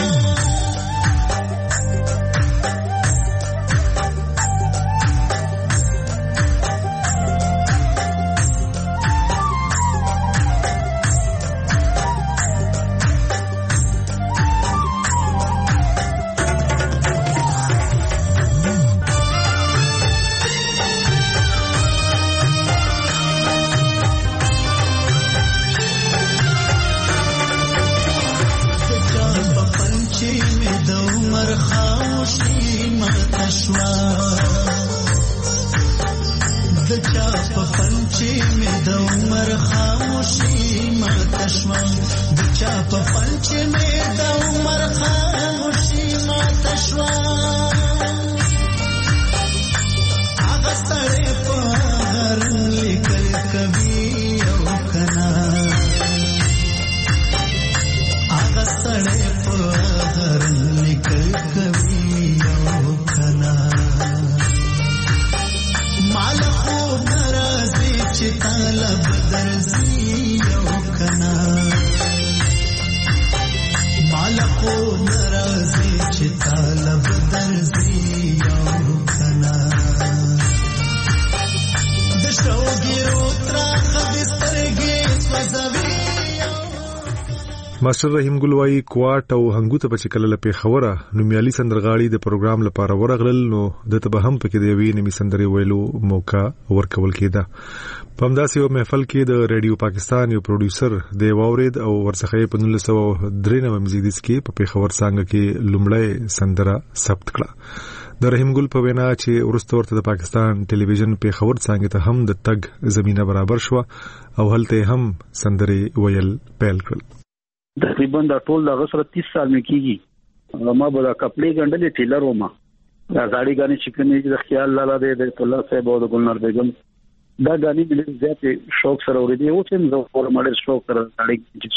ماستر رحیم ګل وايي کوټ او هنګو ته په کله لپاره خبره نومیالي سندرغاړي د پروګرام لپاره ورغلل نو د ته به هم پکې د وی نیمه سندري ویلو موقع ورکول کېده په همداسې یو محفل کې د ریډیو پاکستان یو پروډوسر دی واورید او ورڅخه په 1993 مزیدس کې په پیښور څنګه کې لومړی سندره ثبت کړه د رحیم ګل په وینا چې ورسته ورته د پاکستان ټلویزیون پیښور څنګه ته هم د تګ زمينه برابر شو او هلته هم سندري ویل پیل کړل تقریبا دا ټول د غسر 30 سال مې کیږي ما به دا کپڑے ګندلې ټیلر ومه دا غاړي غاني چکنې د خیال لاله د الله صاحب او د ګلنار بیگم دا غاني د زیات شوق سره ورېدي او چې زه فور ماډل شوق سره غاړي چې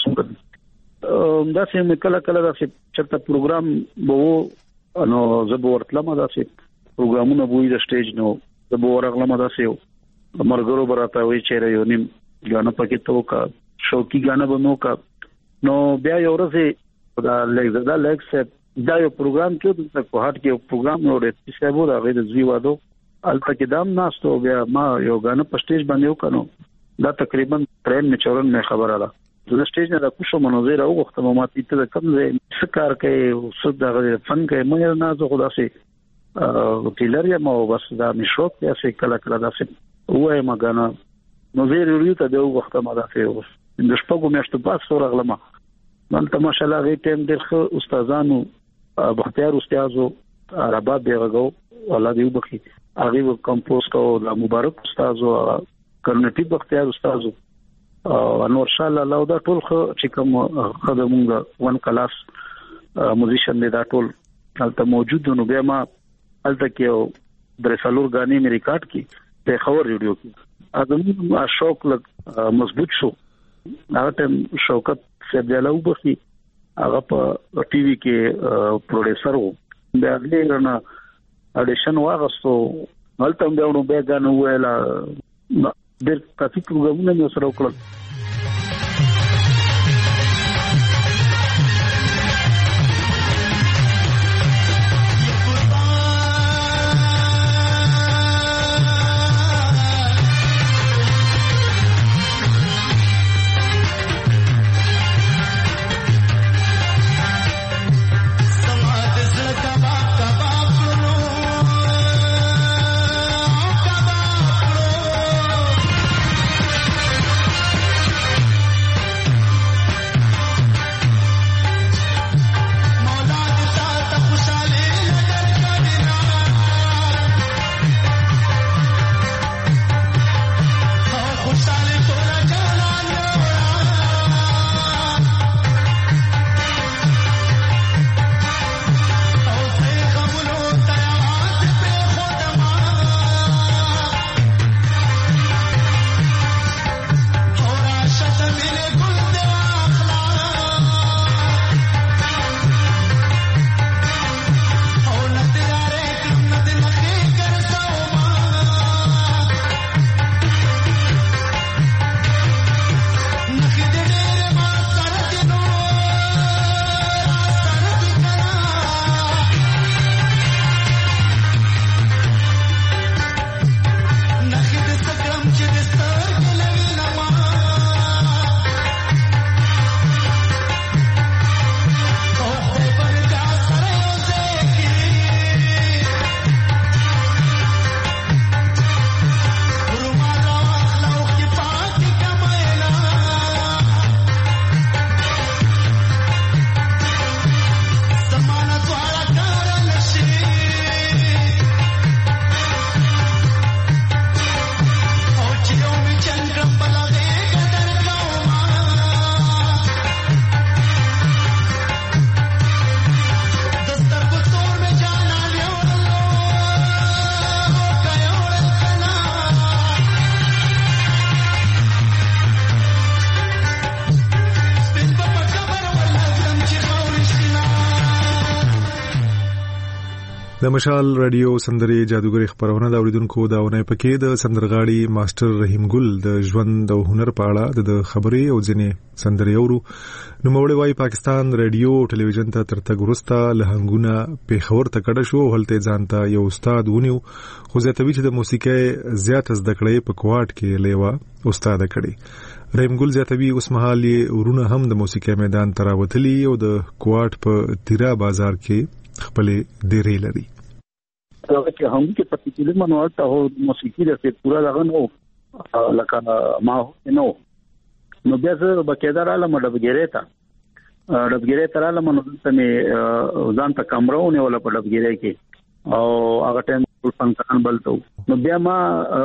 څنګه دا چې کله کله دا چې چرته پروګرام وو نو زه به ورتلم دا چې پروګرامونه وو د سټیج نو زه به ورغلم دا چې مرګرو براته وي چې یو نیم غاڼه پکې تو کا شوقي غاڼه بنو کا نو بیا یو ورځ دا لیکس دا یو پروګرام کې د کوهات کې یو پروګرام نوړې چې سبو دا غیر زوی وادو الته کې دام ناستو بیا ما یو غانه په سټیج باندې وکړو دا تقریبا 3-4 نه خبره ده د سټیج نه د کوشو مناظره وغوښته ما ته کم څه کار کوي او څه د فن کوي مې نه زه خدا سي وکیلریا ما بس دا مشوق یا څه کله کله دا څه وای ما غانه نو زه ریو ته د وخت ما دا څه د شپږو میاشتو پاس ورغلم نن ته ماشاءالله غي ټیم ډېر استادانو بختیار استادو عربا بیغو الله دې وبخي هغه کمپوزټ او د مبارک استادو کرنټي بختیار استادو انور شاه الله دا ټول چې کوم خدمونګه ون کلاس موزیشن دا ټول هلته موجود نو بیا ما هلته کې درسالور غاني مې ریکارډ کی په خبر ریډیو کې اذن شوق لګ مضبوط شو هغه ټیم شوکت سیدلاو بخي هغه په ټي وي کې پروډوسر وو بیا غلیرنا اډیشن واغستو هلته بیا نو بیا غنو ویلا ډېر کافي پروګرامونه مې سره وکړل د مشال رادیو سندري جادوګری خبرونه دا اوریدونکو داونه پکې د سندرغاړي ماستر رحیم ګل د ژوند او هنر په اړه د خبري او ځنې سندري اورو نو موړی وايي پاکستان رادیو او ټلویزیون ته ترتګ ورستا لهنګونه په خبر تکړه شو هلته ځانته یو استاد ونیو خو زیاتوي چې د موسیقۍ زیات زده کړې په کوارټ کې لیوا استاد کړي رحیم ګل زیاتوي اوس مهالي ورونه هم د موسیقۍ میدان تراوتلی او د کوارټ په تیرا بازار کې خپل ډیرې لري هغه چې هم کې پټیکولر منوال ته هو موسیقي د پورا دغه نو لکه ما نو بیا زه بقیدار عالم ډبګری ته عالم نو ته ځان ته کمرونه ولا په ډبګری کې او هغه ټیم فنکان بلته نو بیا ما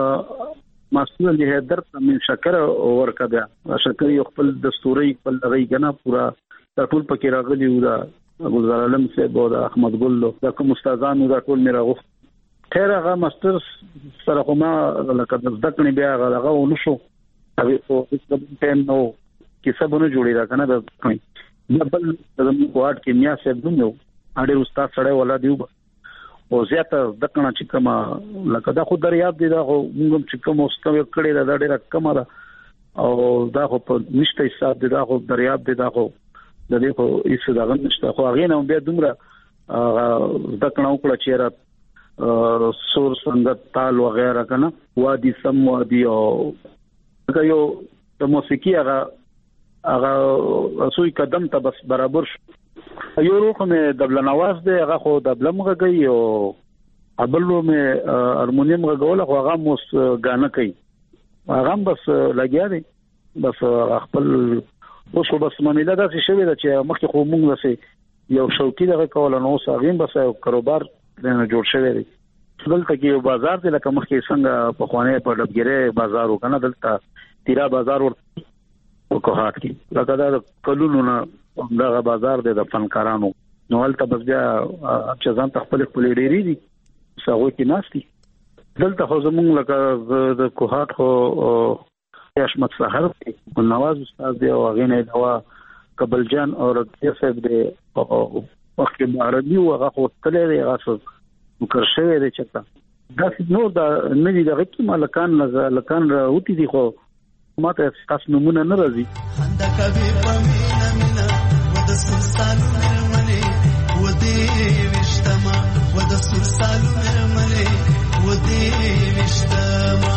مسئول له در تمن شکر ورکا بیا شکر یو خپل دستوري خپل غي کنه پورا ټول پکې راغلی و دا ګلزار علم صاحب او احمد ګل دا کوم استادانو دا ټول میرا غوښت خیر هغه ماستر سره کومه لکه د ځکه بیا هغه ونشو هغه په هیڅ ټیم نو کیسهونه جوړی دا کنه د بل د کوارټ کې میا صاحب نو اړ استاد سره ولا دیو او زیاته دکنه چې کما لکه دا خو دریاب دی دا موږ چې کوم اوسکو کړي دا ډېر کم ده او دا خو په نشته حساب دی دا خو دریاب دی دا خو د دې خو هیڅ دا نشته خو هغه نه بیا دومره دکنه وکړه چې سور سنگت تال وغیرہ کنه وادي سم وادي او یو د موسیقي هغه سوی قدم ته بس برابر شو یو روخ مې دبل نواز دی هغه خو دبل مغږی او ابلو مې هارمونیم غول خو هغه موس غانه کوي هغه بس لګیا دی بس خپل اوس بس معاملې دا څه شوی دا چې مخکې خو موږ وسه یو شوقي دغه کول نو ساغین بس کاروبار نه جوړ شوی دی دلته کې یو بازار دی لکه مخکې څنګه په خوانه په ډبګره بازار وکنه دلته تیرا بازار ورته کوهات کې لکه دا کلونو نه دغه بازار دی د فنکارانو نو هلته بس بیا چې ځان خپل ډېری دي څنګه کې ناشتي دلته خو زمونږ لکه د کوهات خو یاشمت سحر نواز استاد دی او غینه دوا قبل جان او رضی صاحب دی او وخت عربي او هغه تللی دی هغه وکړشه دی چې دا نو دا نوی دغه کې مالکان راوتی دي خو ماته تاسو نمونه نه راځي خندا کوي پمینا مینا ود سرسالو مرمنه ودی وشتما ود سرسالو مرمنه ودی وشتما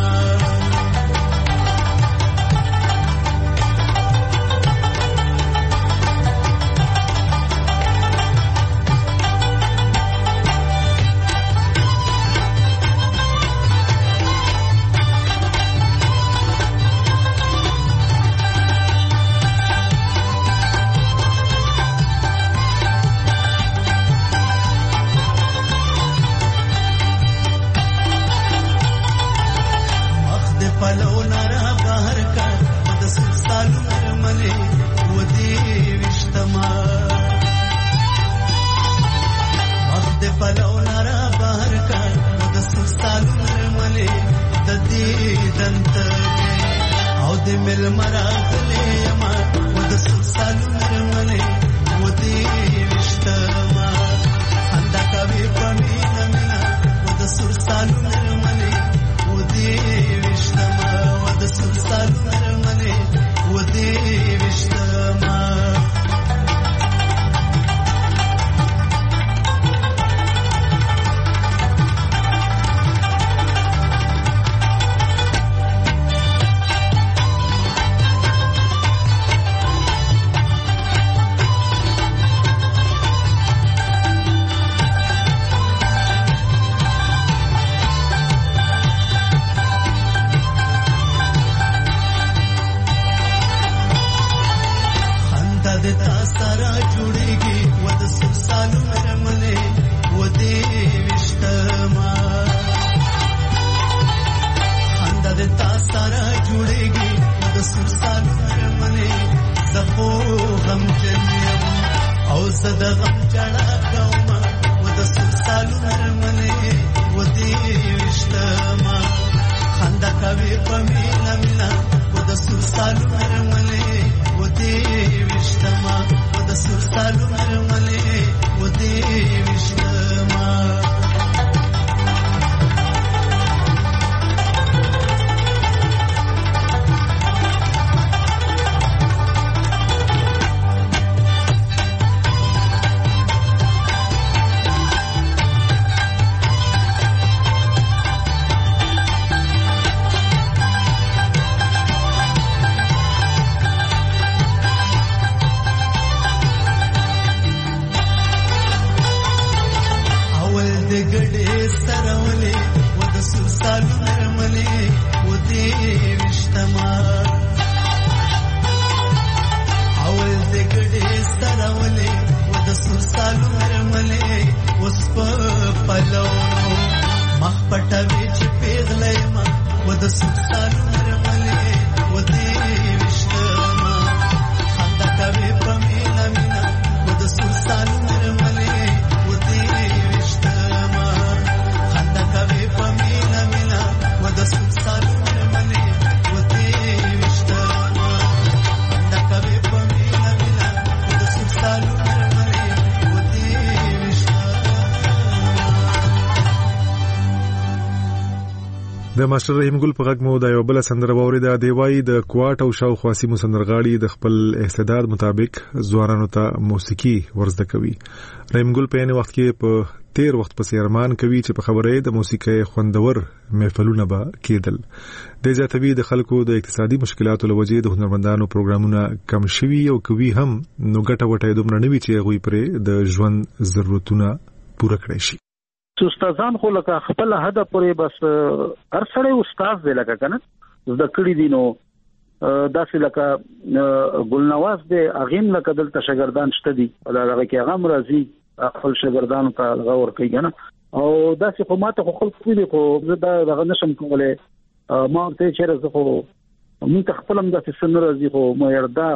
د ماستر رحیم ګل په غږ مو د یو بل سندره واوریده دی وای د کوټ او شاوخوا سیمو سندرغاړي د خپل استعداد مطابق ځوانانو ته موسیقي ورزده کوي. رحیم ګل په یوه وخت کې په تیر وخت پسې ارمان کوي چې په خبرې د موسیقي خوندور محفلونه به کېدل. د ځاتوي د خلکو د اقتصادي مشکلاتو لوجې د هنرمندانو پروګرامونه کم شوي او کوي هم نو ګټه وټه دومره نوي چې غوي پرې د ژوند ضرورتونه پوره کړی شي. استادان خو لکه خپل هدف پورې بس هر سړی استاد دی لکه کنه د کړي دینو داسې لکه ګلنواز دی اغیم لکه دلته شاګردان شته دي دا هغه کې هغه مرضی خپل شاګردانو ته غوړ کوي کنه او داسې خو ماته خو خپل کوي خو دا دغه نشم کولای ما ته چیرې زه خو موږ خپل هم داسې سن راځي خو ما یردا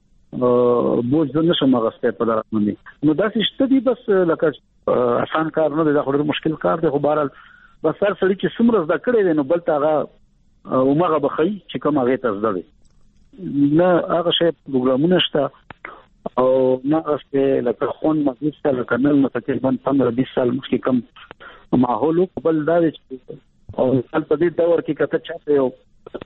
بوج د نشم غسته په لار باندې نو داسې شته دي بس لکه آسان کار نه دی دا خو ډېر مشکل کار دی خو بهرحال بس هر سړی چې څومره زده کړی دی نو بل ته هغه عمره بخي چې کوم هغه ته زده دی نه هغه شی پروګرامونه شته او نه استه لکه خون مزید سره لکه نن تقریبا 15-20 سال مخکې کم ماحول بل دا چې او په دې دور کې کته چاته یو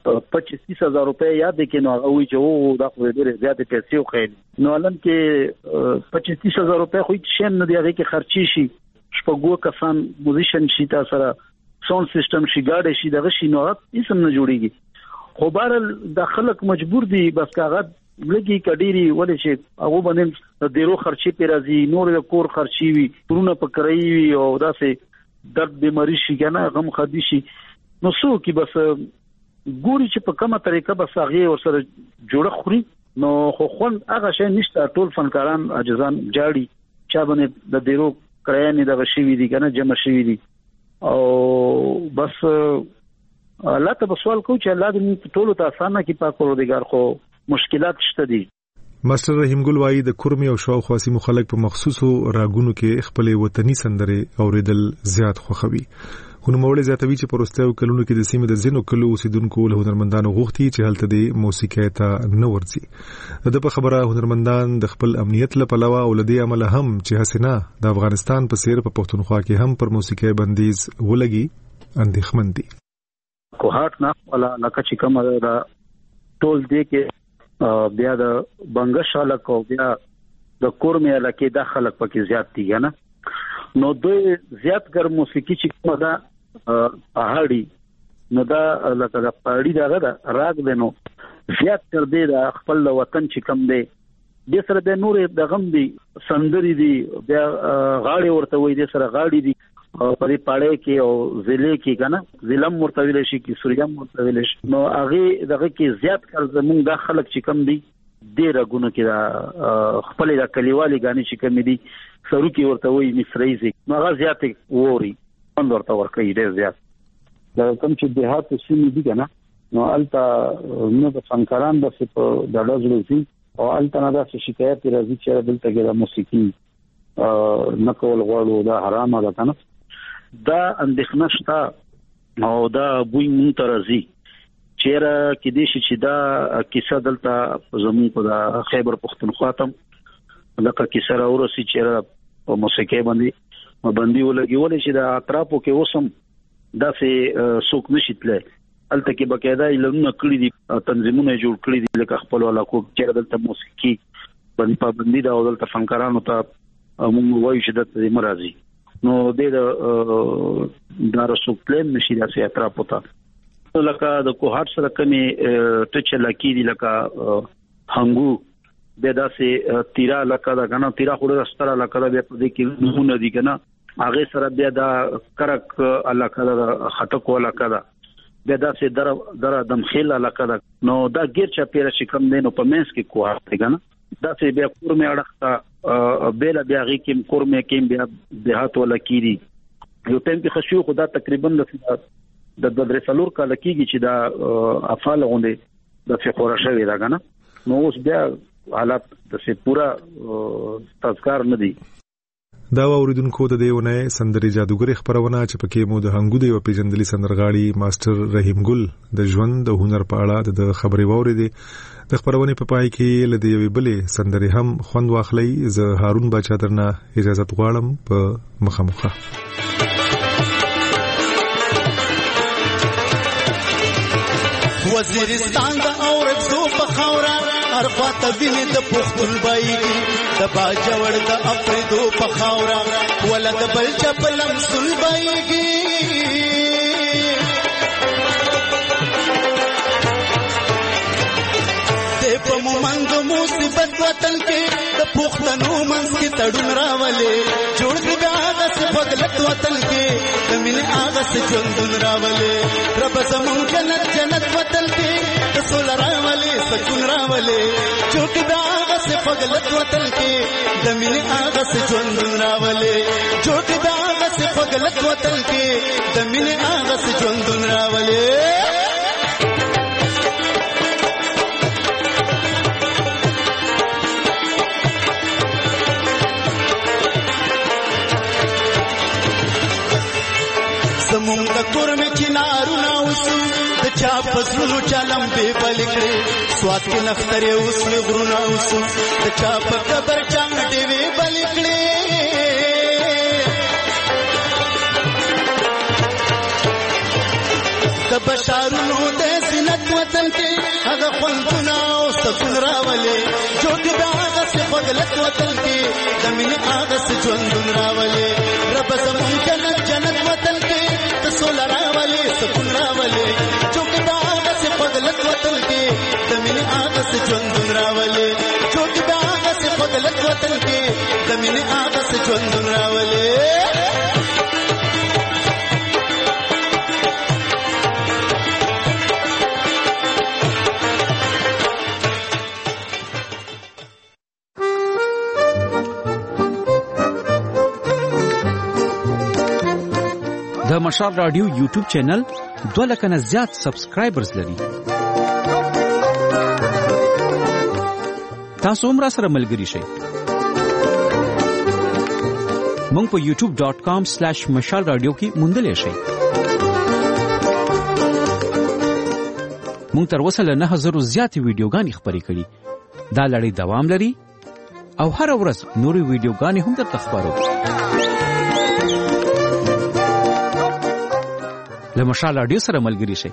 25,000 روپے یاد کې نو هغه وی چې دا خو ډېر زیات پیسې وخېل نو لن کې 25,000 روپے خو هیڅ نه دی هغه کې خرچي شي شپږو کسان موزیشن شي تاسو سره ساوند سیستم شي ګاډي شي دغه شي نو هیڅ نه جوړيږي خو بهر د خلک مجبور دي بس کاغذ لګي کډيري ولې چې هغه باندې د ډیرو خرچي پی راځي نور د کور خرچي وي پرونه پکړی وي او داسې درد بیماری شي کنه غم خدي شي نو څو کې بس ګوري چې په کومه طریقه بس هغه ورسره جوړه خوري نو خو خون هغه شی نشته ټول فنکاران اجزان جاړي چا باندې د ډیرو کرایې دغه شی دي کنه جمع شي دي او بس الله ته سوال کوم چې الله دې ټول ته اسانه کې پاک پروردگار خو مشکلات شته دي. ماستر رحیم ګل وایي د کورمي او شاوخوا سیمو خلک په مخصوصو راګونو کې خپل وطني سندرې اوریدل زیات خوښوي. نوموړی زیاتوي چې پروستیو کلونو کې د سیمې د ځینو کلو اوسیدونکو له هنرمندانو غوښتي چې هلته د موسیقۍ ته نه ورځي. د په خبره هنرمندان د خپل امنیت لپاره او لدی عمل هم چې حسینا د افغانستان په سیر په پښتونخوا کې هم پر موسیقۍ بندیز ولګي اندېښمن دي. کوهات نه ولا لکه چې کوم دا ټول دی کې بیا د بنگش خلک او بیا د کورمي علاقې د خلک پکې زیات دي نه نو دوی زیات ګر موسیقي چې کومه دا پهاړي نو دا لکه د پهاړي دغه دا راګ دینو زیات تر دې د خپل وطن چې کم دی د سره د نور د غم دی سندري دی بیا غاړي ورته وي د سره غاړي دی په دې پاړې کې او ضلع کې کنه ضلع مرتویل شي کې سوریا مرتویل شي نو هغه دغه کې زیات کار زموږ د خلک چې کم دی ډیر غونه کې دا خپل د کلیوالي غاني چې کم دي سرو کې ورته وي مصریزي نو هغه زیات ووري اند ورته ورکې ډیر زیات دا کوم چې دیهات سیمې دي کنه نو التا نو د فنکاران د په دړځلو او التا نه دا شکایت راځي چې دلته کې د موسیقي نقول غواړو دا حرام ده کنه دا اندېښنه شته او دا بوی منترزي چیرې کې دې چې دا کیسه دلته زموږ په خیبر پختونخوا ته لکه کیسه راورسي چیرې په موسیقي باندې ولګي ولې چې د اطرافو کې اوسم داسې څوک نشي تللی الته کې بقاعده علمونه کړی دي تنظیمونه جوړ کړی دي لکه خپل علاقو چې دلته موسیقي باندې پابندي دا دلته فنکارانو ته موږ وایو چې د مرزي نو د رسوک پلان نشي داسې اطرافو ته لکه د کوهات سره کمی ټچ لکی دي لکه هنګو به داسې تیرا لکه دا کنه تیرا خو د ستاره لکه د دې کې نمونه دي کنه هغه سره بیا دا کرک علاقه دا خټکو علاقه دا بیا داسې در دمخیل علاقه دا نو دا غیر چا پیره چې کم دینو په منس کې کوهات دی کنه داسې بیا کورمه اړخته بیل بیا غي کې کورمه کې بیا دیهات ولا کیری یو ټیم کې خشيو خدا تقریبا د درسلور کال کېږي چې دا افعال غونډه د فقره شوی دا کنه نو اوس بیا حالات د څه پورا تذکر نه دی. دا اوریدونکو د دیونه سندري جادوګر خبرونه چې پکې مو د هنګو دی او پیجندلي سندرغاړي ماستر رحیم ګل د ژوند د هنر په اړه د خبري ووري د خبرونه په پای کې لدی وی بلې سندري هم خوند واخلي. زه هارون بچا درنه اجازه غواړم په مخه وزیرستان د اورځو په خاورا ارخوا ته ویني د پختون بایږي د باجوړ د افریدو په خاورا ولد بل چپلم سل بایږي په مومنګ مصیبت وطن کې د پښتنو منځ کې تړون راولې جوړ دې هغه څه بدلت وطن کې د مینې هغه څه ژوندون راولې رب زمون جنت جنت وطن کې د سول راولې سکون راولې جوړ دې هغه څه بدلت وطن کې د مینې هغه څه ژوندون راولې جوړ دې هغه څه بدلت وطن کې د مینې هغه څه ژوندون راولې زمون د کور می چنارونه اوسو د چا پسونو چلم به بلکړي سواد کې نختره اوس غرونه اوسو د چا په قبر چانټي وی بلکړي د بشارونو د زینت وطن کې هغه خوندونه او سکون راولي جوړ د هغه څه بدلت وطن کې د مینې هغه څه ژوندون راولي رب زمون جنت جنت وطن کې سول راولي سکون راولي چوک دا هغه څه بدلت وطن کې د مینې هغه څه ژوندون راولي چوک دا هغه څه بدلت وطن کې د مینې هغه څه ژوندون راولي د مشال رادیو یوټیوب چینل 2 لک نه زیات سبسکرایبرز لري. تاسو هم را سره ملګري شئ. مونږ په youtube.com/مشال رادیو کې موندلې شئ. مونږ تر اوسه له 9000 زیات ویډیوګانې خپرې کړې. دا لړۍ دوام لري او هر ورځ نورې ویډیوګانې هم درته خپرو. له مشال رادیو سره ملګري شئ.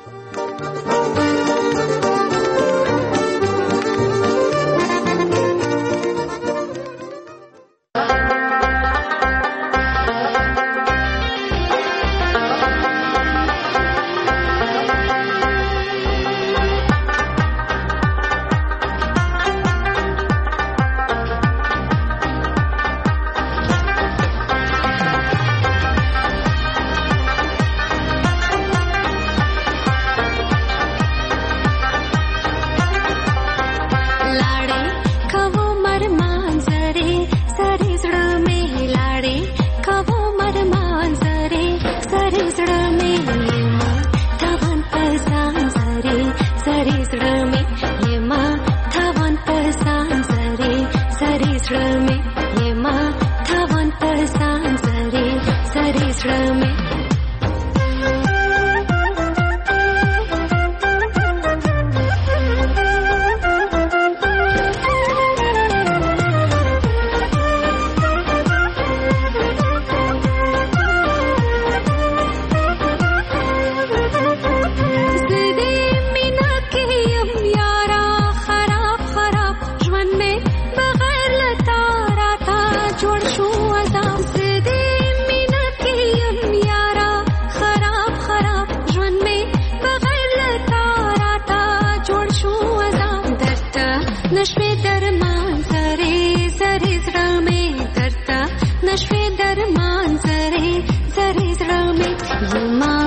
नशे दरमान जरे जरे जरा में